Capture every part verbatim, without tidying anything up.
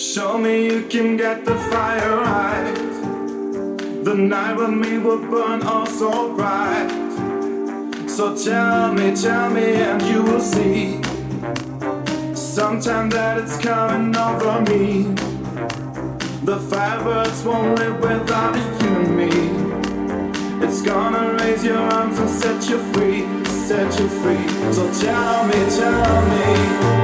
Show me you can get the fire right. The night with me will burn all so bright. So tell me, tell me, and you will see sometime that it's coming over me. The firebirds won't live without you and me. It's gonna raise your arms and set you free, set you free. So tell me, tell me.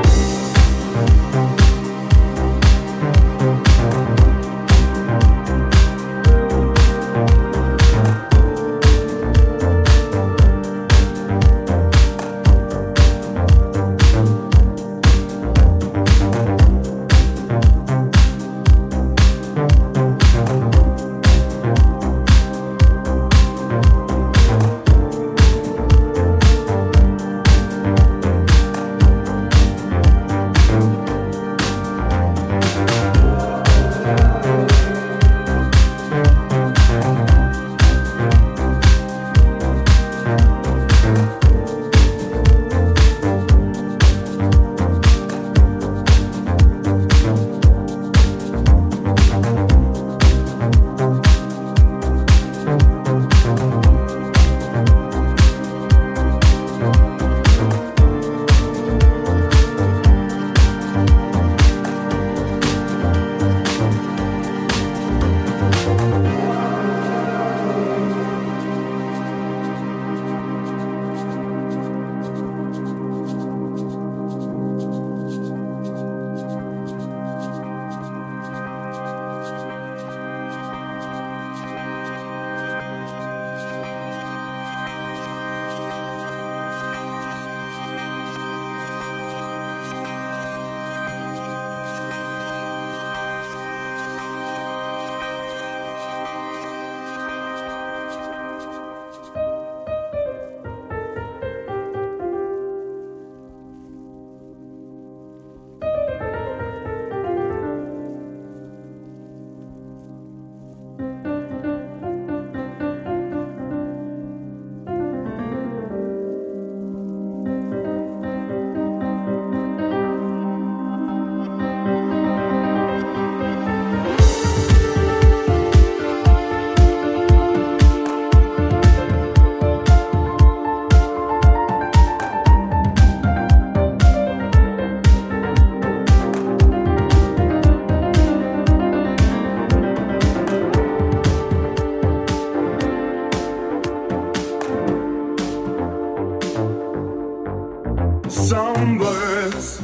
Some words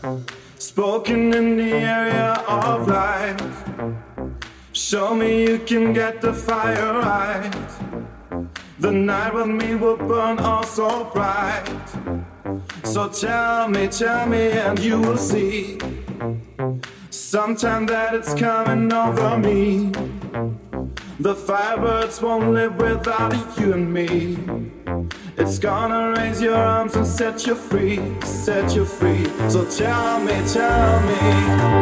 spoken in the area of life. Show me you can get the fire right. The night with me will burn all so bright. So tell me, tell me, and you will see sometime that it's coming over me. The firebirds won't live without you and me. It's gonna raise your arms and set you free, set you free. So tell me, tell me.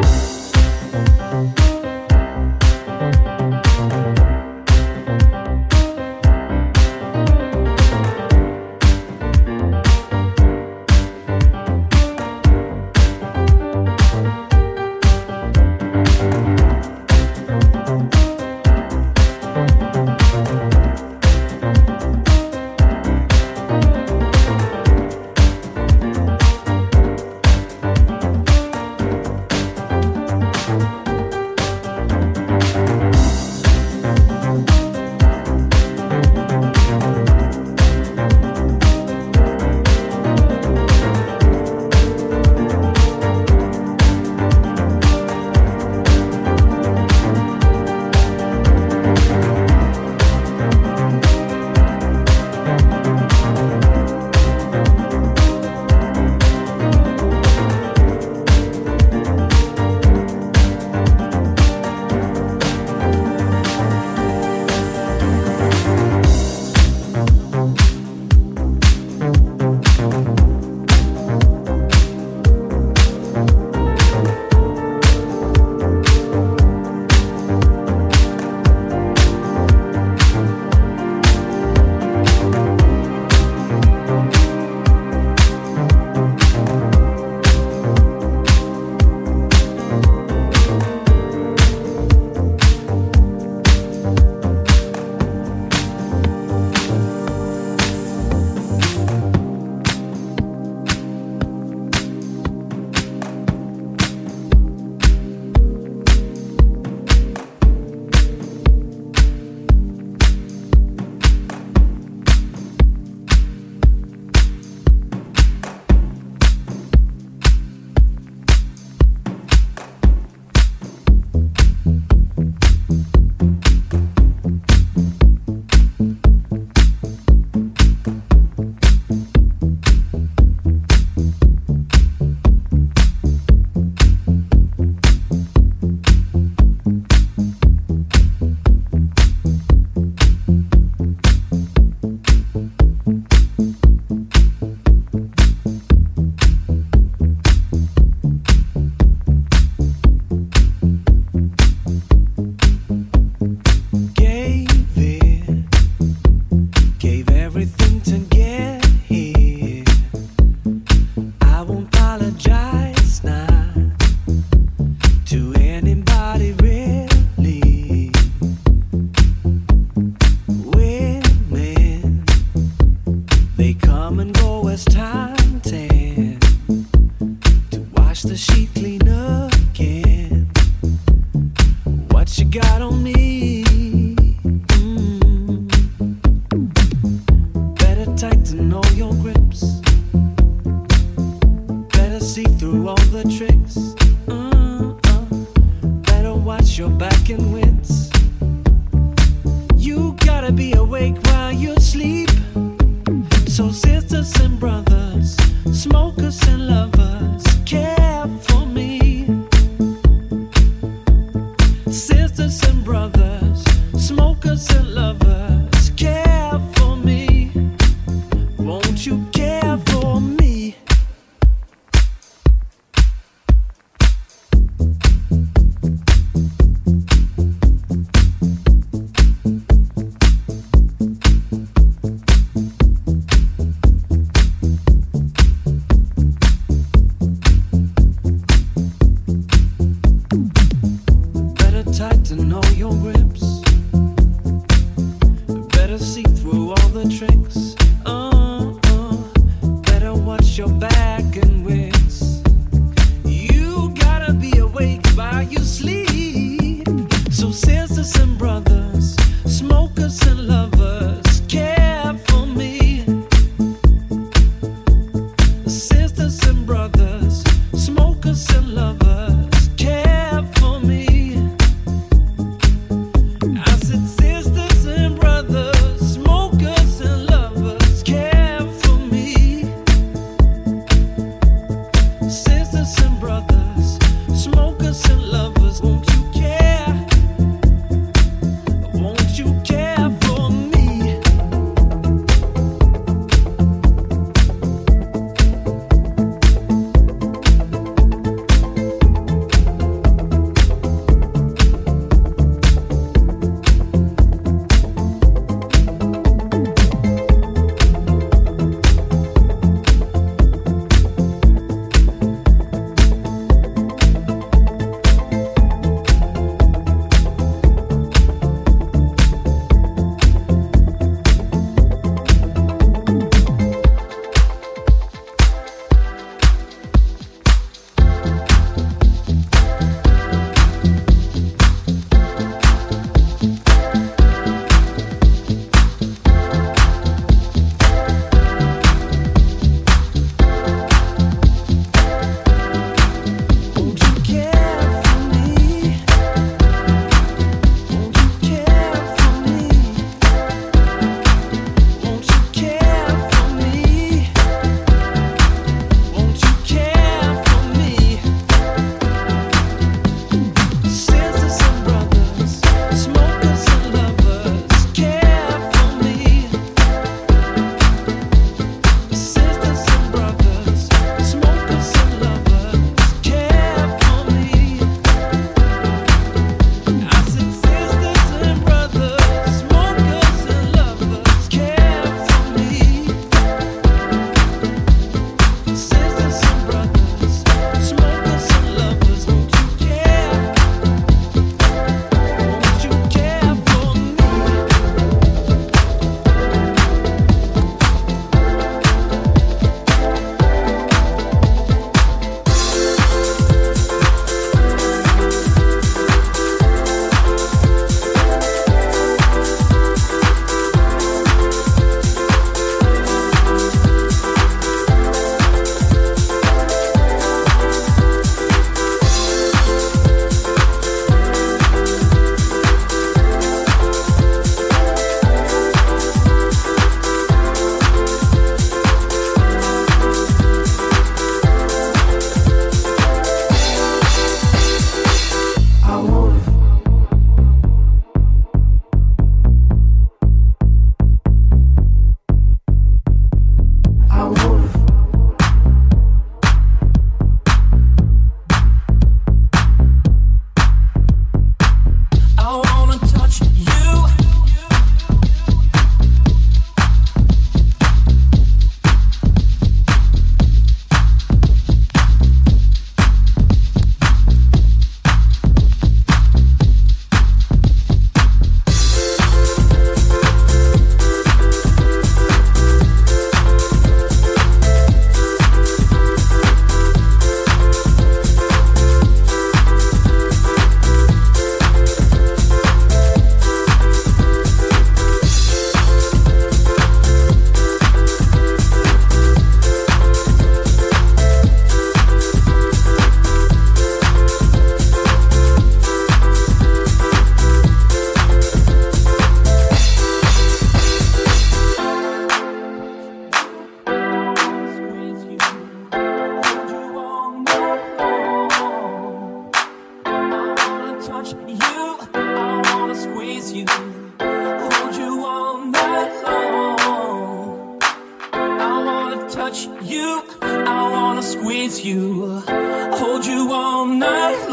squeeze you, hold you all night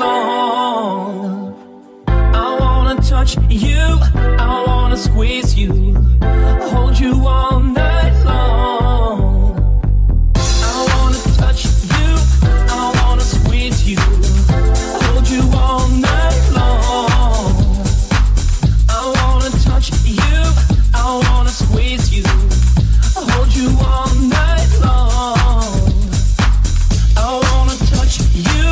long. I wanna touch you, I wanna squeeze you, hold you all night long. I wanna touch you, I wanna squeeze you, hold you all night long. I wanna touch you, I wanna squeeze you, hold you all night long. I wanna touch you.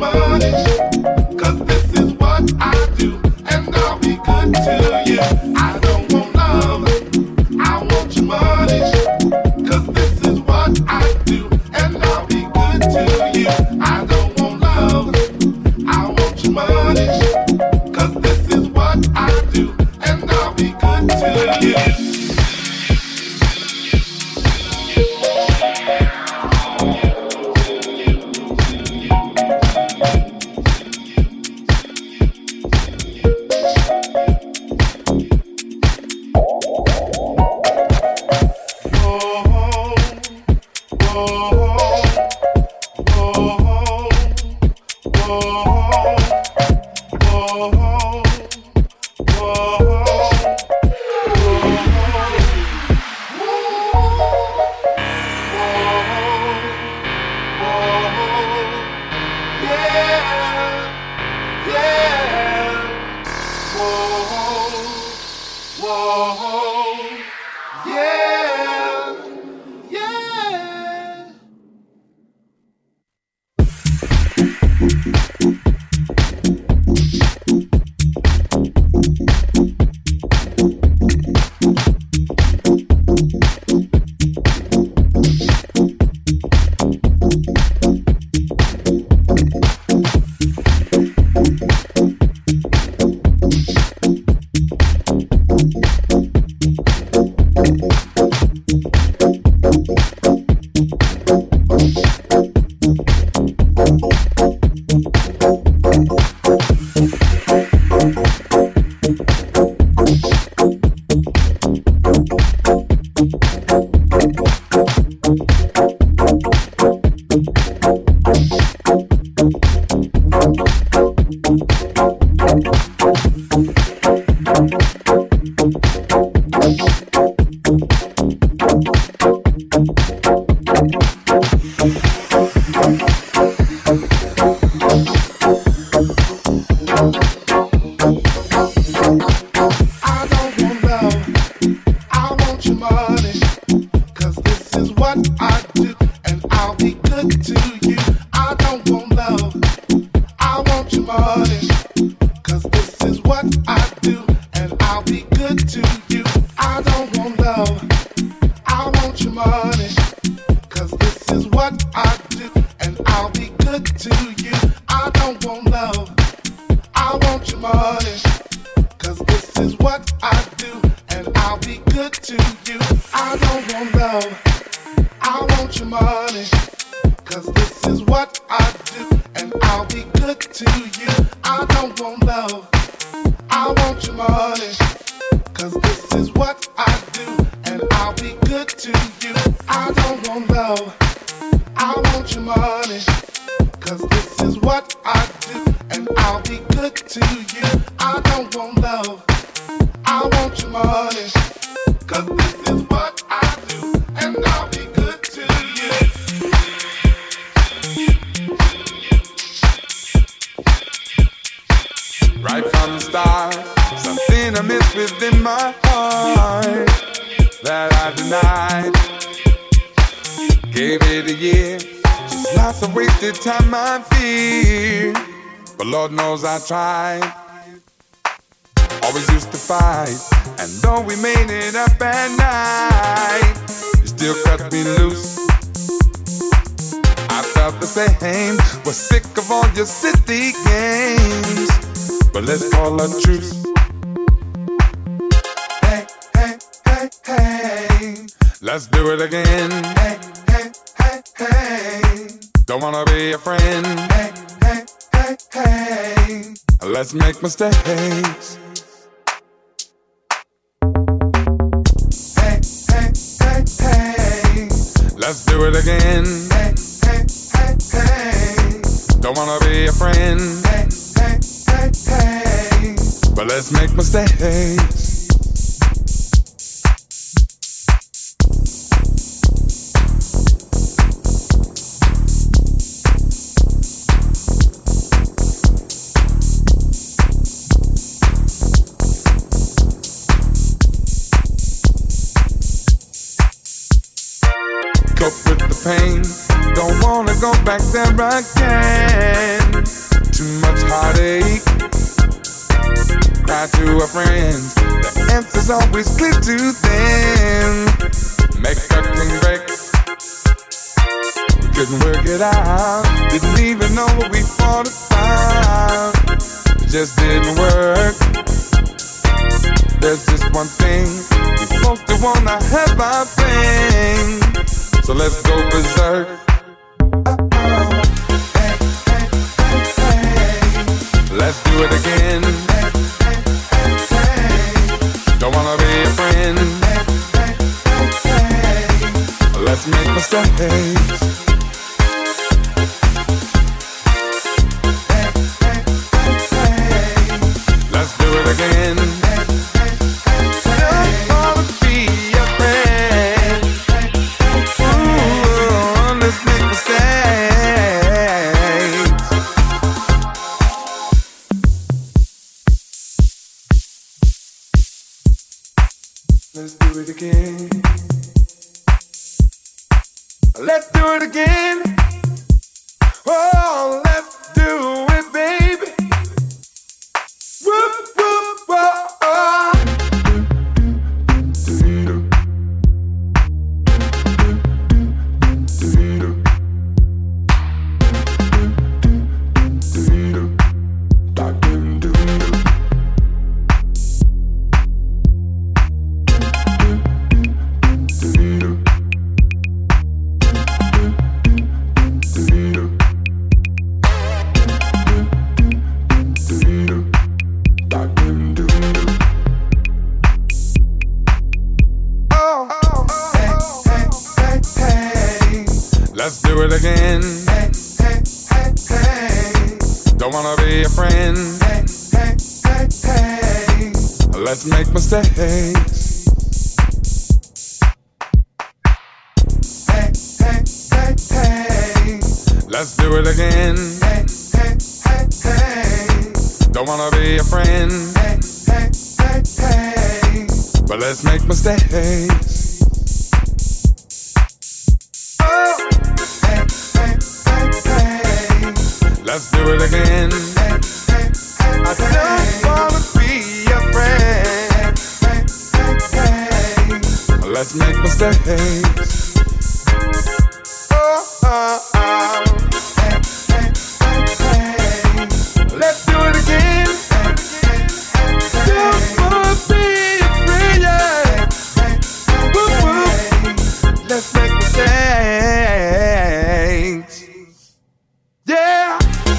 money, 'cause this is what I do, and I'll be good to you. I don't want love, I want your money, 'cause this is what I do, and I'll be good to you. I don't want love, I want your money, 'cause this is what I do, and I'll be good to you. I tried, always used to fight, and though we made it up at night, you still cut me loose. I felt the same, was sick of all your city games, but let's call a truce. Hey, hey, hey, hey, let's do it again. Hey, hey, hey, hey, don't wanna be a friend. Hey, hey, hey, hey, let's make mistakes. Hey, hey, hey, hey, let's do it again. Hey, hey, hey, hey, don't wanna be a friend. Hey, hey, hey, hey, but let's make mistakes. Cope with the pain, don't wanna go back there again. to our friends, the answer's always clear to them. Make a king break. We couldn't work it out. Didn't even know what we fought about. It just didn't work. There's just one thing. We both do wanna have our thing. So let's go berserk. Let's do it again. Don't wanna be a friend. Let's make mistakes. Let's do it again. Don't wanna be a friend. Ooh, let's make mistakes. Let's do it again. Let's do it again. Oh, let's do it, baby. Whoop, whoop, whoop, oh. Let's do it again. Hey, hey, hey, hey. Don't wanna be a friend. Hey, hey, hey, hey. Let's make mistakes. Hey, hey, hey, hey. Let's do it again. Hey, hey, hey, hey. Don't wanna be a friend. Hey, hey, hey, hey. But let's make mistakes. Let's do it again. I don't wanna be a friend. Let's make mistakes. Oh, oh, oh. Let's do it again. Don't wanna be a friend, yeah. Woo, woo. Let's make mistakes. Yeah.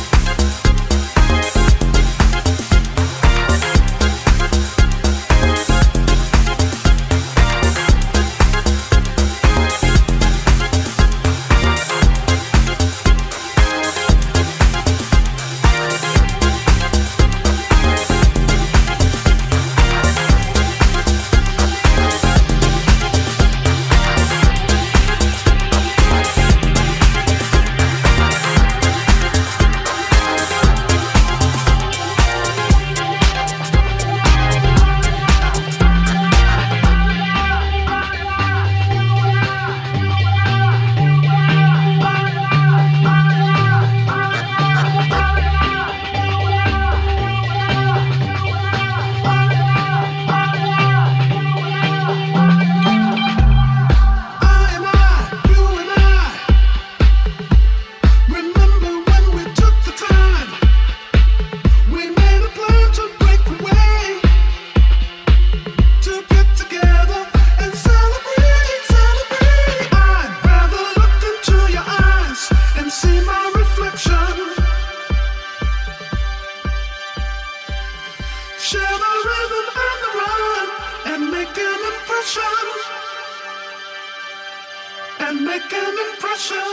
And make an impression.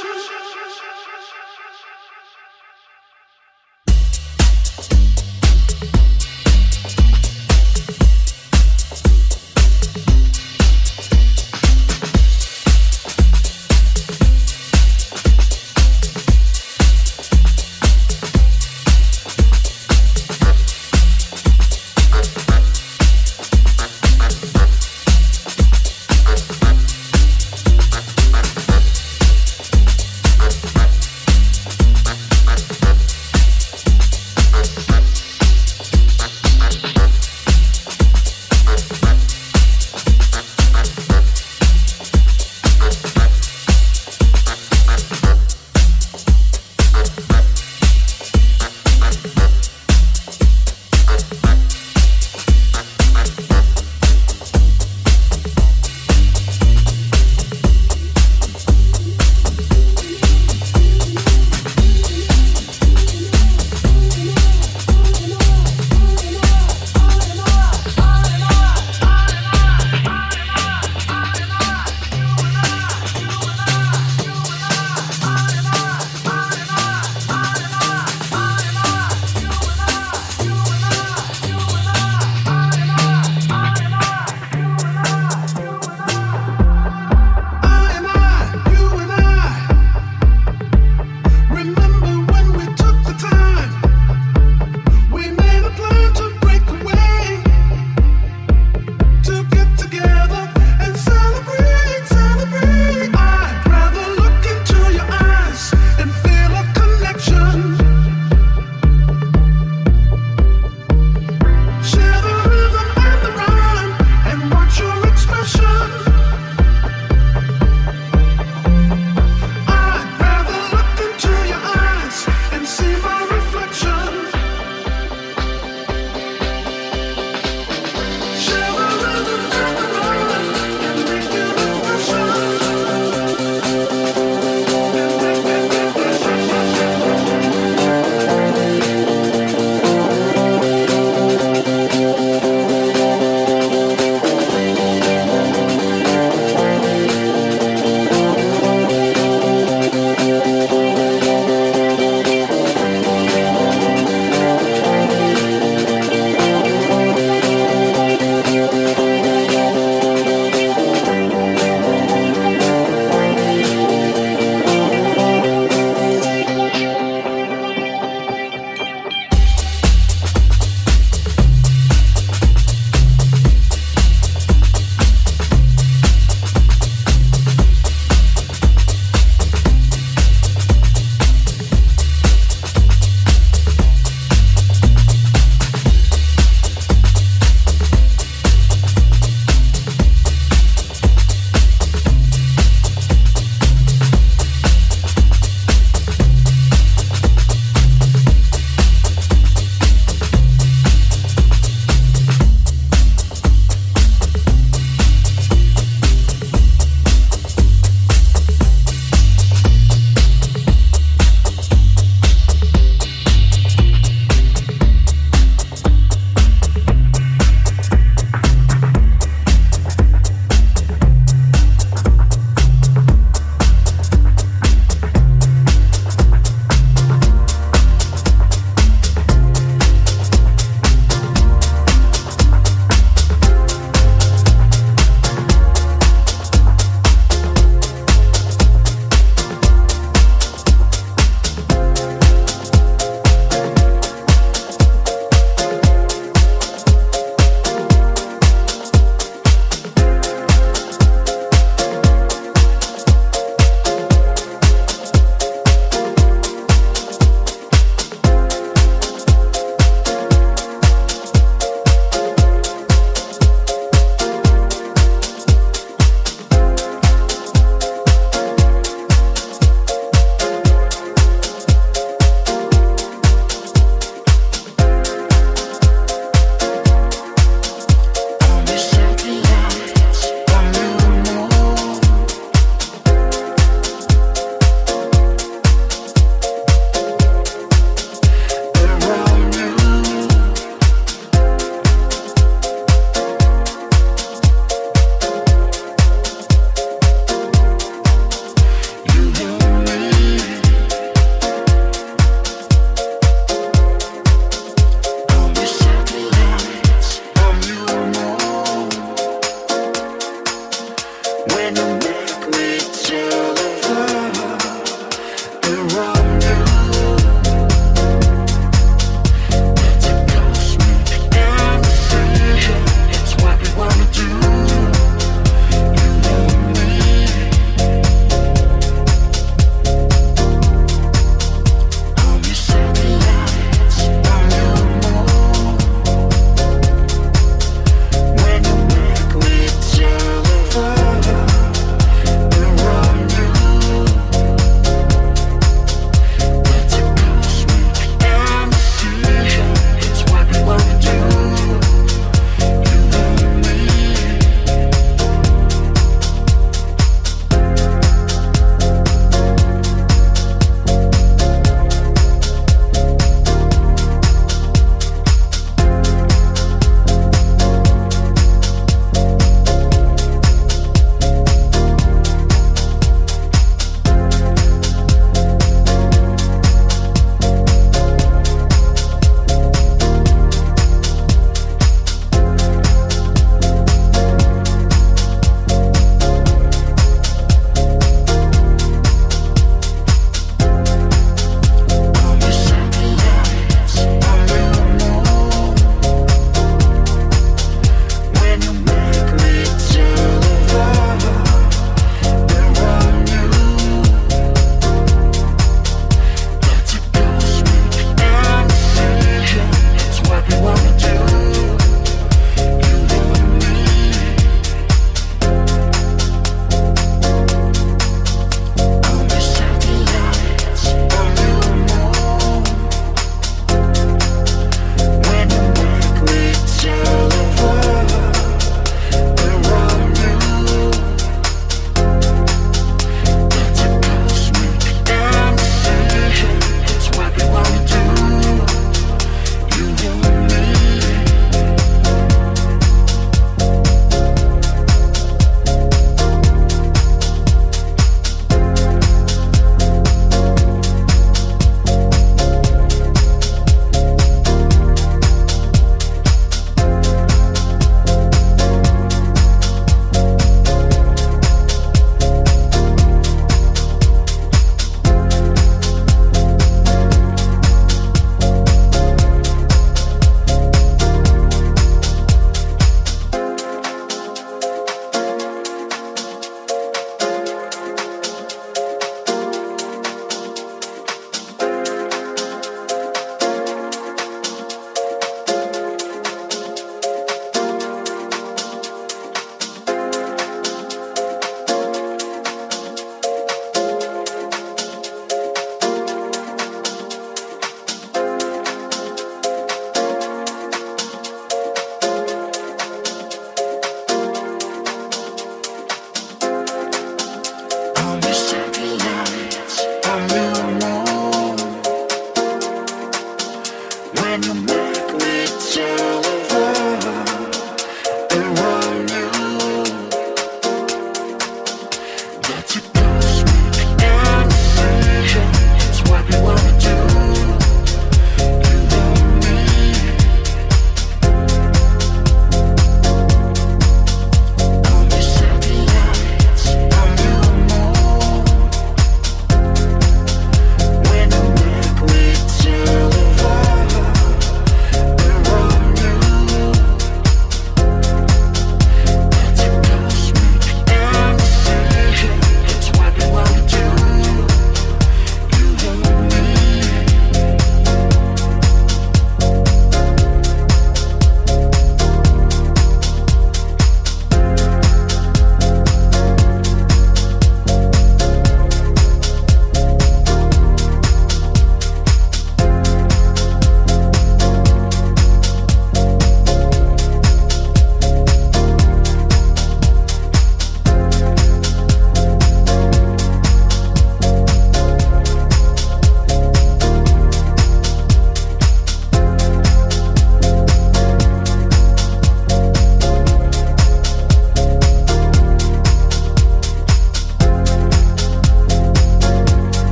When you make me tell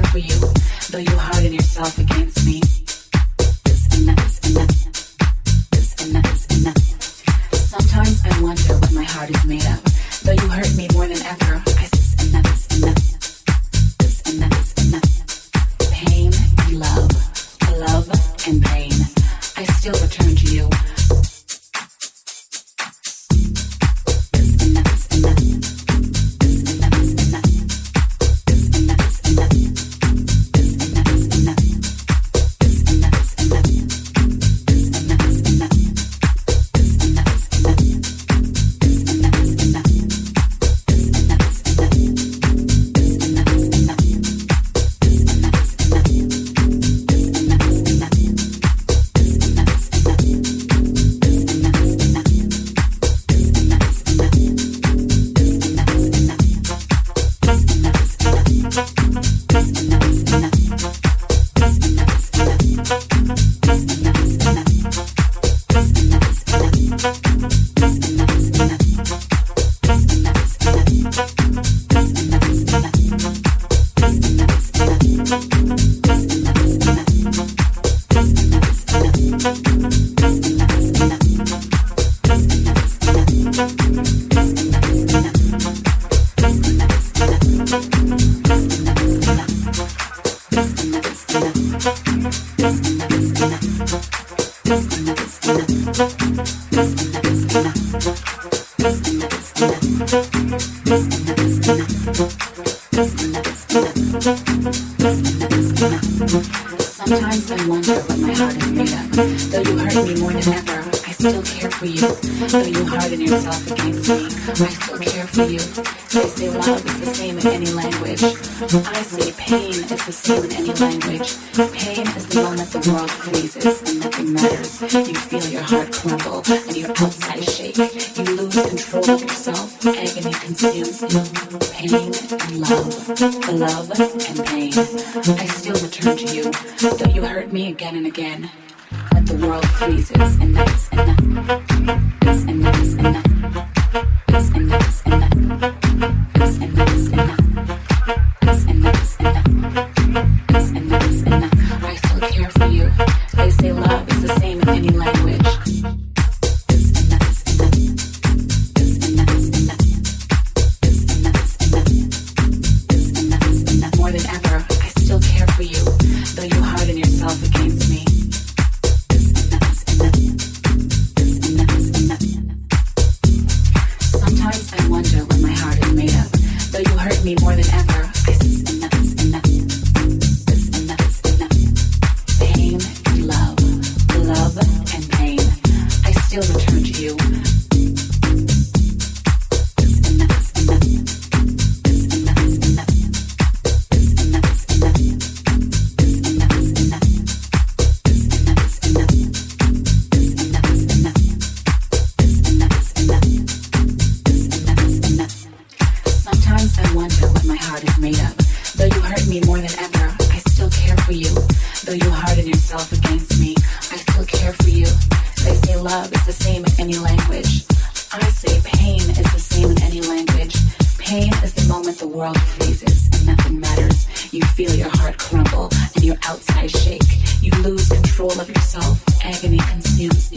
for you, though you harden yourself against me. This and that, this and that, this and that, this and that. Sometimes I wonder what my heart is made of, though you hurt me more than ever. I this and that, this and that, this and that, this and that. Pain and love, love and pain. I still return to you. Sometimes I wonder what my heart is made of. Though you hurt me more than ever, I still care for you. Though you harden yourself against me, I still care for you. They say love is the same in any language. I say pain is the same in any language. Pain is the moment the world freezes and nothing matters. You feel your heart crumble and your outside shake. You lose control of yourself. Agony consumes you. Pain and love, love and pain. I still return to you, though you hurt me again and again. When the world freezes and that's enough. This and that is enough. This and that is enough. This and that is enough. This and that is enough. This and that is enough. I still care for you. They say love is the same in any language. This and that is enough. This and that is enough. This and that is enough. This and that is enough. More than ever, I still care for you, though you harden yourself against me. Sometimes I wonder what my heart is made of. Though you hurt me more than ever, I say enough is enough. This enough is enough. Pain and love, love and pain. I still return to you. This enough is enough. This enough is enough. This enough is enough. This enough is enough. This enough is enough. This enough is enough. This enough is enough. Sometimes I wonder what my heart is made of. Though you hurt me more than ever, I still care for you. Though you harden yourself against me, I still care for you. They say love is the same in any language. I say pain is the same in any language. Pain is the moment the world freezes and nothing matters. You feel your heart crumble and your outside shake. You lose control of yourself. Agony consumes